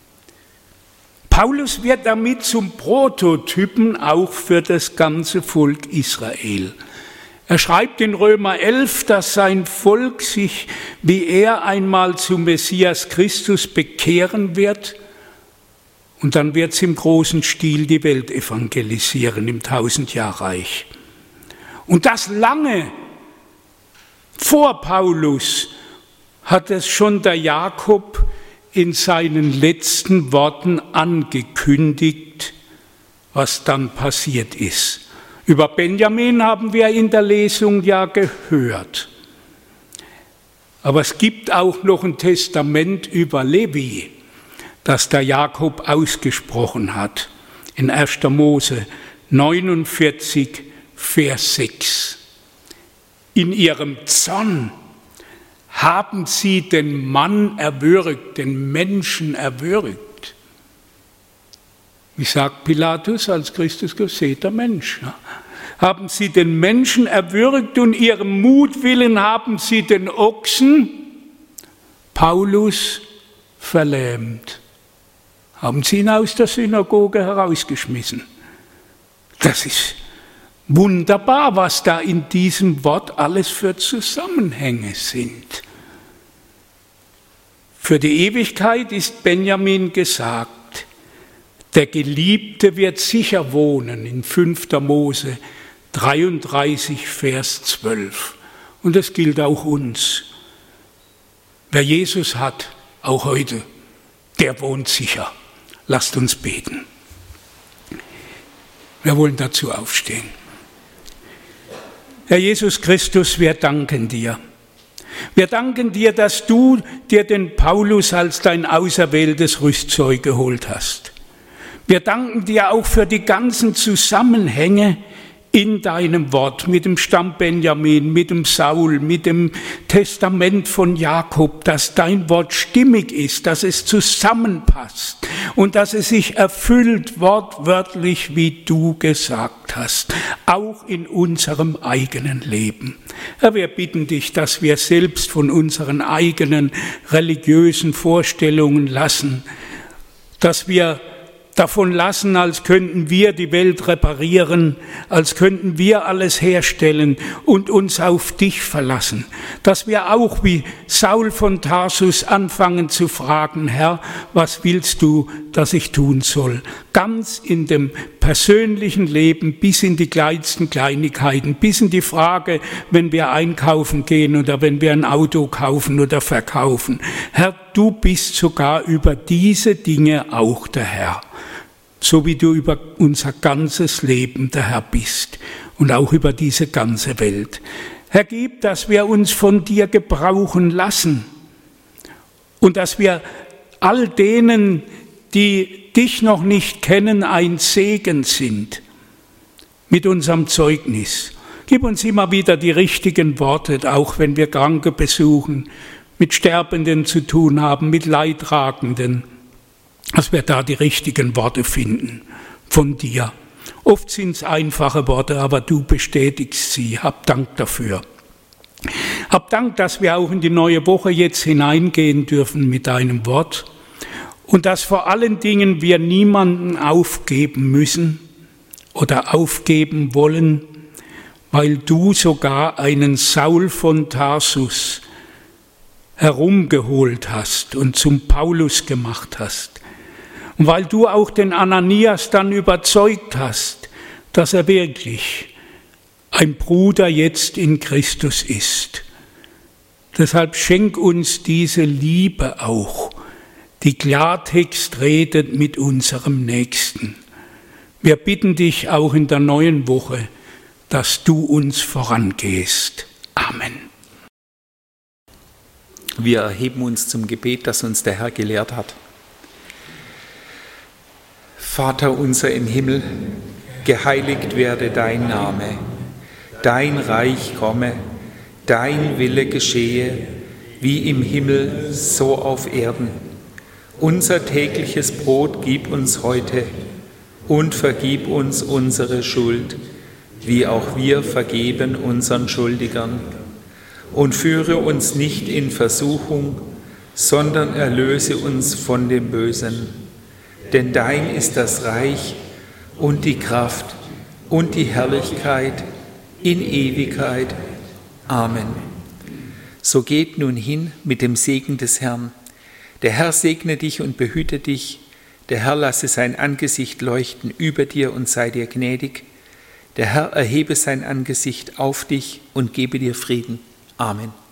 Paulus wird damit zum Prototypen auch für das ganze Volk Israel. Er schreibt in Römer 11, dass sein Volk sich, wie er einmal zu Messias Christus bekehren wird, und dann wird es im großen Stil die Welt evangelisieren im 1000-Jahr-Reich. Und das lange vor Paulus hat es schon der Jakob in seinen letzten Worten angekündigt, was dann passiert ist. Über Benjamin haben wir in der Lesung ja gehört. Aber es gibt auch noch ein Testament über Levi, das der Jakob ausgesprochen hat. In 1. Mose 49, Vers 6. In ihrem Zorn haben sie den Mann erwürgt, den Menschen erwürgt. Wie sagt Pilatus, als Christus kam, seht der Mensch. Ja? Haben sie den Menschen erwürgt und ihrem Mutwillen haben sie den Ochsen, Paulus, verlähmt. Haben sie ihn aus der Synagoge herausgeschmissen. Das ist wunderbar, was da in diesem Wort alles für Zusammenhänge sind. Für die Ewigkeit ist Benjamin gesagt, der Geliebte wird sicher wohnen, in 5. Mose 33, Vers 12. Und das gilt auch uns. Wer Jesus hat, auch heute, der wohnt sicher. Lasst uns beten. Wir wollen dazu aufstehen. Herr Jesus Christus, wir danken dir. Wir danken dir, dass du dir den Paulus als dein auserwähltes Rüstzeug geholt hast. Wir danken dir auch für die ganzen Zusammenhänge in deinem Wort, mit dem Stamm Benjamin, mit dem Saul, mit dem Testament von Jakob, dass dein Wort stimmig ist, dass es zusammenpasst und dass es sich erfüllt, wortwörtlich, wie du gesagt hast, auch in unserem eigenen Leben. Herr, wir bitten dich, dass wir selbst von unseren eigenen religiösen Vorstellungen lassen, dass wir davon lassen, als könnten wir die Welt reparieren, als könnten wir alles herstellen und uns auf dich verlassen. Dass wir auch wie Saul von Tarsus anfangen zu fragen, Herr, was willst du, dass ich tun soll? Ganz in dem persönlichen Leben, bis in die kleinsten Kleinigkeiten, bis in die Frage, wenn wir einkaufen gehen oder wenn wir ein Auto kaufen oder verkaufen. Herr, du bist sogar über diese Dinge auch der Herr. So wie du über unser ganzes Leben der Herr bist und auch über diese ganze Welt. Herr, gib, dass wir uns von dir gebrauchen lassen und dass wir all denen, die dich noch nicht kennen, ein Segen sind mit unserem Zeugnis. Gib uns immer wieder die richtigen Worte, auch wenn wir Kranke besuchen, mit Sterbenden zu tun haben, mit Leidtragenden, dass wir da die richtigen Worte finden von dir. Oft sind es einfache Worte, aber du bestätigst sie. Hab Dank dafür. Hab Dank, dass wir auch in die neue Woche jetzt hineingehen dürfen mit deinem Wort und dass vor allen Dingen wir niemanden aufgeben müssen oder aufgeben wollen, weil du sogar einen Saul von Tarsus herumgeholt hast und zum Paulus gemacht hast. Und weil du auch den Ananias dann überzeugt hast, dass er wirklich ein Bruder jetzt in Christus ist. Deshalb schenk uns diese Liebe auch, die Klartext redet mit unserem Nächsten. Wir bitten dich auch in der neuen Woche, dass du uns vorangehst. Amen. Wir erheben uns zum Gebet, das uns der Herr gelehrt hat. Vater unser im Himmel, geheiligt werde dein Name, dein Reich komme, dein Wille geschehe, wie im Himmel, so auf Erden. Unser tägliches Brot gib uns heute und vergib uns unsere Schuld, wie auch wir vergeben unseren Schuldigern. Und führe uns nicht in Versuchung, sondern erlöse uns von dem Bösen. Denn dein ist das Reich und die Kraft und die Herrlichkeit in Ewigkeit. Amen. So geht nun hin mit dem Segen des Herrn. Der Herr segne dich und behüte dich. Der Herr lasse sein Angesicht leuchten über dir und sei dir gnädig. Der Herr erhebe sein Angesicht auf dich und gebe dir Frieden. Amen.